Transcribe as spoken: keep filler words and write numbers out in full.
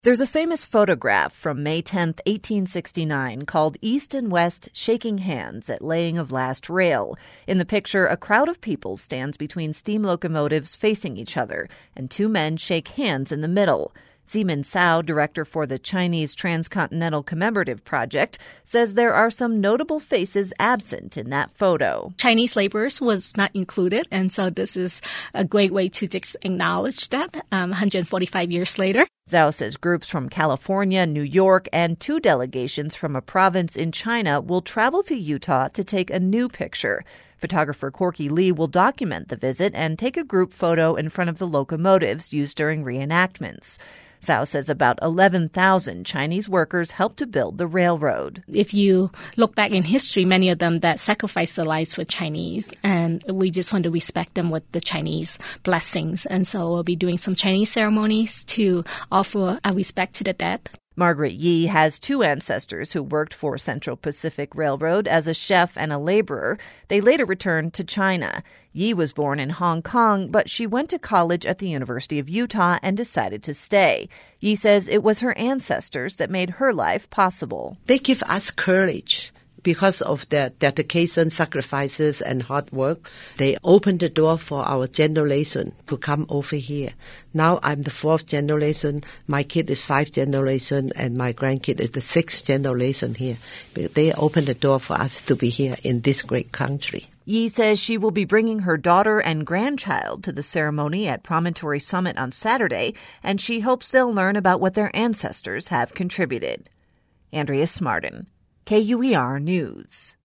There's a famous photograph from May tenth, eighteen sixty-nine called East and West Shaking Hands at Laying of Last Rail. In the picture, a crowd of people stands between steam locomotives facing each other, and two men shake hands in the middle. Zimin Cao, director for the Chinese Transcontinental Commemorative Project, says there are some notable faces absent in that photo. Chinese laborers was not included, and so this is a great way to just acknowledge that um, one hundred forty-five years later. Zhao says groups from California, New York, and two delegations from a province in China will travel to Utah to take a new picture. Photographer Corky Lee will document the visit and take a group photo in front of the locomotives used during reenactments. Cao says about eleven thousand Chinese workers helped to build the railroad. If you look back in history, many of them that sacrificed their lives for Chinese, and we just want to respect them with the Chinese blessings. And so we'll be doing some Chinese ceremonies to offer our respect to the dead. Margaret Yi has two ancestors who worked for Central Pacific Railroad as a chef and a laborer. They later returned to China. Yi was born in Hong Kong, but she went to college at the University of Utah and decided to stay. Yi says it was her ancestors that made her life possible. They give us courage. Because of their dedication, sacrifices, and hard work, they opened the door for our generation to come over here. Now I'm the fourth generation, my kid is five generation, and my grandkid is the sixth generation here. They opened the door for us to be here in this great country. Yi says she will be bringing her daughter and grandchild to the ceremony at Promontory Summit on Saturday, and she hopes they'll learn about what their ancestors have contributed. Andrea Smartin, K U E R News.